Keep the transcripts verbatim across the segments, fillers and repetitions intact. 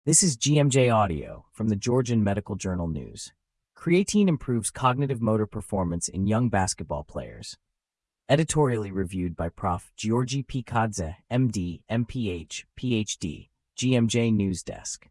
This is G M J Audio from the Georgian Medical Journal News. Creatine improves cognitive motor performance in young basketball players. Editorially reviewed by Professor Georgi Pikadze, M D, M P H, P H D, G M J News Desk.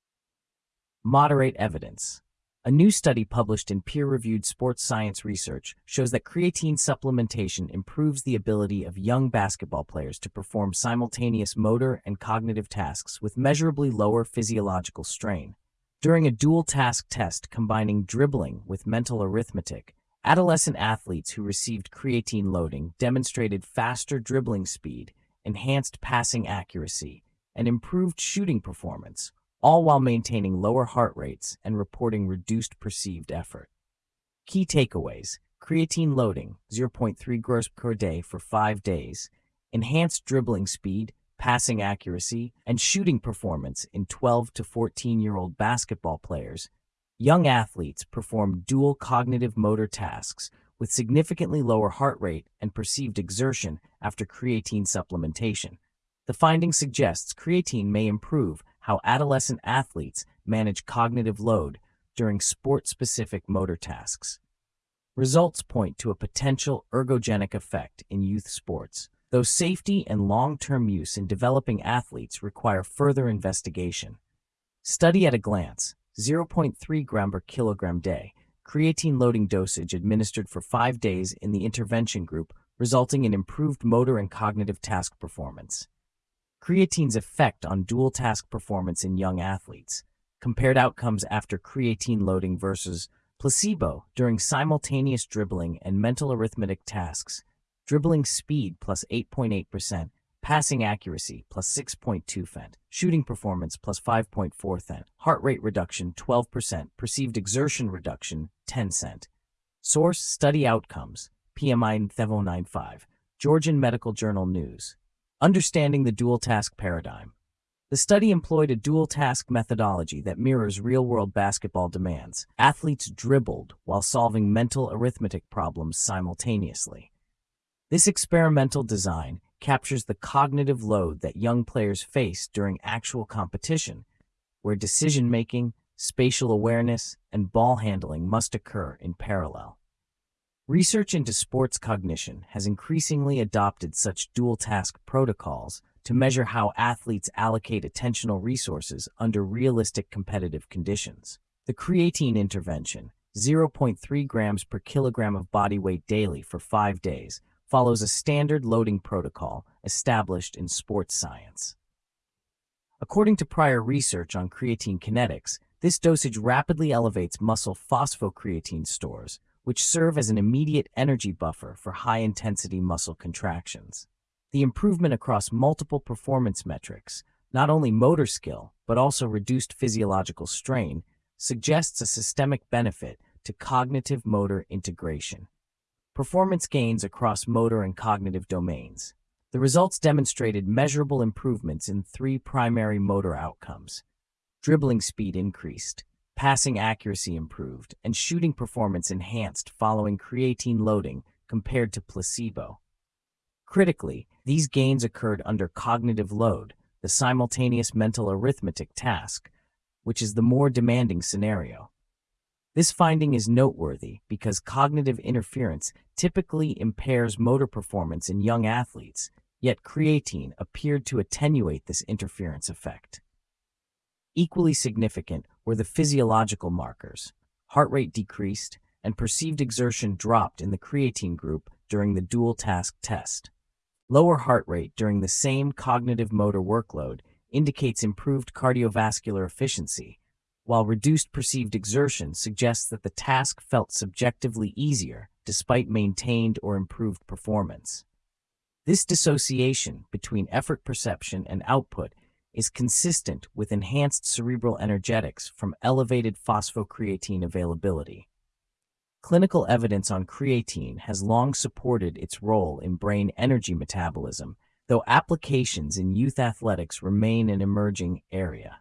Moderate evidence. A new study published in peer-reviewed sports science research shows that creatine supplementation improves the ability of young basketball players to perform simultaneous motor and cognitive tasks with measurably lower physiological strain. During a dual-task test combining dribbling with mental arithmetic, adolescent athletes who received creatine loading demonstrated faster dribbling speed, enhanced passing accuracy, and improved shooting performance, all while maintaining lower heart rates and reporting reduced perceived effort. Key takeaways: creatine loading, zero point three grams per day for five days, enhanced dribbling speed, passing accuracy, and shooting performance in twelve to fourteen-year-old basketball players. Young athletes perform dual cognitive motor tasks with significantly lower heart rate and perceived exertion after creatine supplementation. The finding suggests creatine may improve how adolescent athletes manage cognitive load during sport-specific motor tasks. Results point to a potential ergogenic effect in youth sports, though safety and long-term use in developing athletes require further investigation. Study at a glance: zero point three grams per kilogram day, creatine loading dosage administered for five days in the intervention group, resulting in improved motor and cognitive task performance. Creatine's effect on dual-task performance in young athletes. Compared outcomes after creatine loading versus placebo during simultaneous dribbling and mental arithmetic tasks. Dribbling speed plus eight point eight percent, passing accuracy plus six point two percent, shooting performance plus five point four percent, heart rate reduction twelve percent, perceived exertion reduction ten percent. Source: Study Outcomes, P M I nine zero nine five, Georgian Medical Journal News. Understanding the dual-task paradigm. The study employed a dual-task methodology that mirrors real-world basketball demands. Athletes dribbled while solving mental arithmetic problems simultaneously. This experimental design captures the cognitive load that young players face during actual competition, where decision-making, spatial awareness, and ball handling must occur in parallel. Research into sports cognition has increasingly adopted such dual-task protocols to measure how athletes allocate attentional resources under realistic competitive conditions. The creatine intervention, zero point three grams per kilogram of body weight daily for five days, follows a standard loading protocol established in sports science. According to prior research on creatine kinetics, this dosage rapidly elevates muscle phosphocreatine stores, which serve as an immediate energy buffer for high-intensity muscle contractions. The improvement across multiple performance metrics, not only motor skill, but also reduced physiological strain, suggests a systemic benefit to cognitive motor integration. Performance gains across motor and cognitive domains. The results demonstrated measurable improvements in three primary motor outcomes. Dribbling speed increased, passing accuracy improved, and shooting performance enhanced following creatine loading compared to placebo. Critically, these gains occurred under cognitive load, the simultaneous mental arithmetic task, which is the more demanding scenario. This finding is noteworthy because cognitive interference typically impairs motor performance in young athletes, yet creatine appeared to attenuate this interference effect. Equally significant were the physiological markers. Heart rate decreased, and perceived exertion dropped in the creatine group during the dual-task test. Lower heart rate during the same cognitive motor workload indicates improved cardiovascular efficiency, while reduced perceived exertion suggests that the task felt subjectively easier despite maintained or improved performance. This dissociation between effort perception and output is consistent with enhanced cerebral energetics from elevated phosphocreatine availability. Clinical evidence on creatine has long supported its role in brain energy metabolism, though applications in youth athletics remain an emerging area.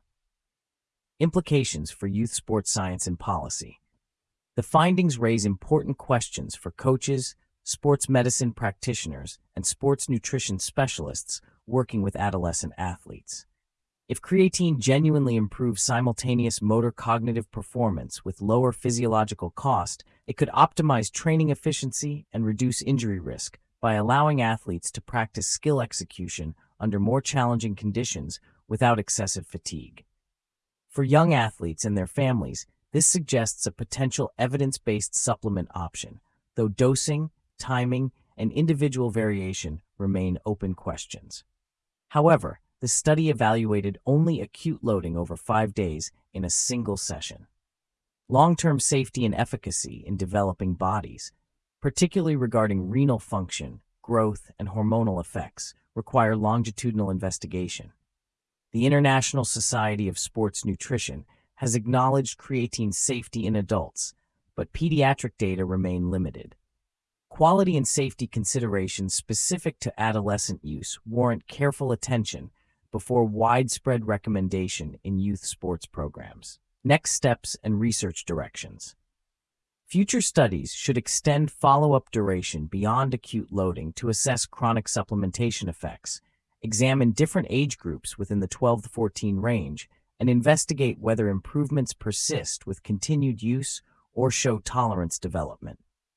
Implications for youth sports science and policy. The findings raise important questions for coaches, sports medicine practitioners, and sports nutrition specialists working with adolescent athletes. If creatine genuinely improves simultaneous motor cognitive performance with lower physiological cost, it could optimize training efficiency and reduce injury risk by allowing athletes to practice skill execution under more challenging conditions without excessive fatigue. For young athletes and their families, this suggests a potential evidence-based supplement option, though dosing, timing, and individual variation remain open questions. However, the study evaluated only acute loading over five days in a single session. Long-term safety and efficacy in developing bodies, particularly regarding renal function, growth, and hormonal effects, require longitudinal investigation. The International Society of Sports Nutrition has acknowledged creatine's safety in adults, but pediatric data remain limited. Quality and safety considerations specific to adolescent use warrant careful attention before widespread recommendation in youth sports programs. Next steps and research directions. Future studies should extend follow-up duration beyond acute loading to assess chronic supplementation effects, examine different age groups within the twelve to fourteen range, and investigate whether improvements persist with continued use or show tolerance development.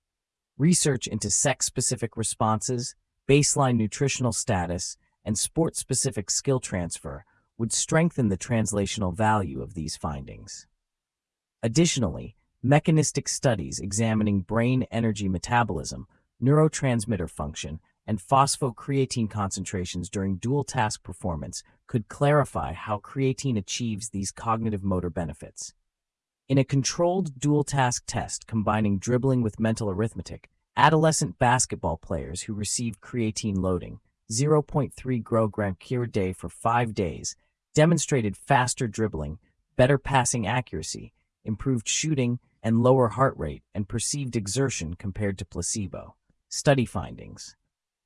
Research into sex-specific responses, baseline nutritional status, and sport-specific skill transfer would strengthen the translational value of these findings. Additionally, mechanistic studies examining brain energy metabolism, neurotransmitter function, and phosphocreatine concentrations during dual-task performance could clarify how creatine achieves these cognitive motor benefits. In a controlled dual-task test combining dribbling with mental arithmetic, adolescent basketball players who received creatine loading, zero point three grams per day for five days, demonstrated faster dribbling, better passing accuracy, improved shooting, and lower heart rate and perceived exertion compared to placebo. Study findings.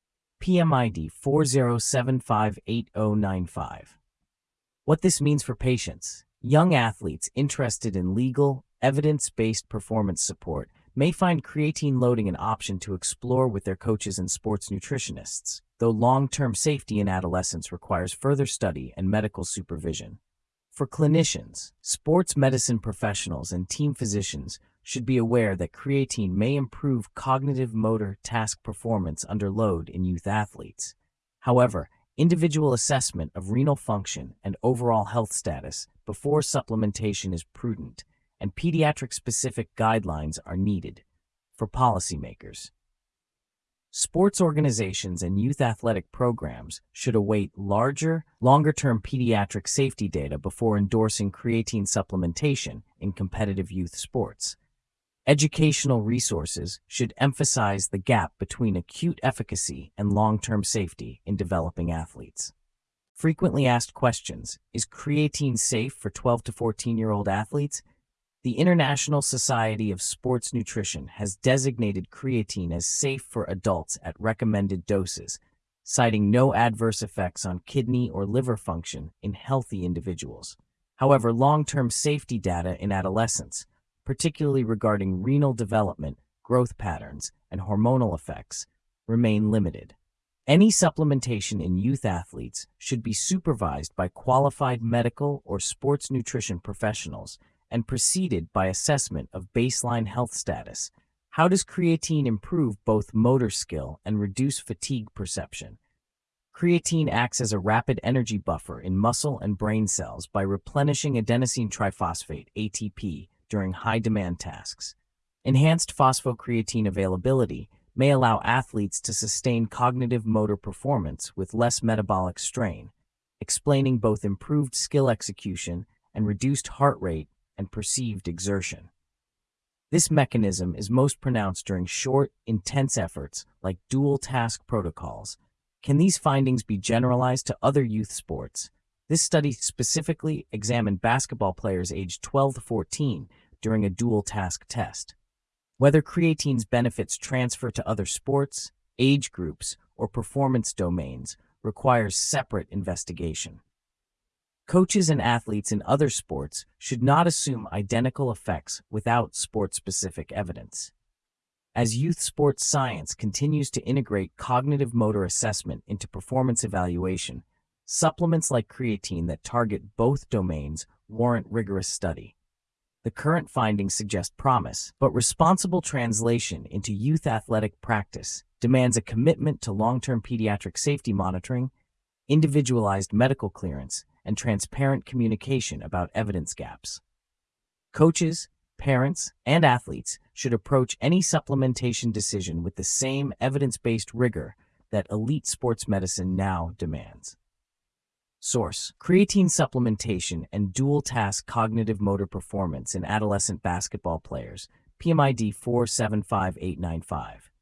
P M I D four zero seven five eight zero nine five. What this means for patients. Young athletes interested in legal, evidence-based performance support may find creatine loading an option to explore with their coaches and sports nutritionists, though long-term safety in adolescence requires further study and medical supervision. For clinicians, sports medicine professionals, and team physicians should be aware that creatine may improve cognitive motor task performance under load in youth athletes. However, individual assessment of renal function and overall health status before supplementation is prudent, and pediatric-specific guidelines are needed. For policymakers, sports organizations and youth athletic programs should await larger, longer-term pediatric safety data before endorsing creatine supplementation in competitive youth sports. Educational resources should emphasize the gap between acute efficacy and long-term safety in developing athletes. Frequently asked questions: is creatine safe for twelve to fourteen-year-old athletes? The International Society of Sports Nutrition has designated creatine as safe for adults at recommended doses, citing no adverse effects on kidney or liver function in healthy individuals. However, long-term safety data in adolescents, particularly regarding renal development, growth patterns, and hormonal effects, remain limited. Any supplementation in youth athletes should be supervised by qualified medical or sports nutrition professionals and preceded by assessment of baseline health status. How does creatine improve both motor skill and reduce fatigue perception? Creatine acts as a rapid energy buffer in muscle and brain cells by replenishing adenosine triphosphate, A T P, during high-demand tasks. Enhanced phosphocreatine availability may allow athletes to sustain cognitive motor performance with less metabolic strain, explaining both improved skill execution and reduced heart rate and perceived exertion. This mechanism is most pronounced during short, intense efforts like dual-task protocols. Can these findings be generalized to other youth sports? This study specifically examined basketball players aged twelve to fourteen during a dual-task test. Whether creatine's benefits transfer to other sports, age groups, or performance domains requires separate investigation. Coaches and athletes in other sports should not assume identical effects without sport-specific evidence. As youth sports science continues to integrate cognitive motor assessment into performance evaluation, Supplements like creatine that target both domains warrant rigorous study. The current findings suggest promise, but responsible translation into youth athletic practice demands a commitment to long-term pediatric safety monitoring, individualized medical clearance, and transparent communication about evidence gaps. Coaches, parents, and athletes should approach any supplementation decision with the same evidence-based rigor that elite sports medicine now demands. Source: Creatine supplementation and dual-task cognitive motor performance in adolescent basketball players, P M I D four seven five eight nine five.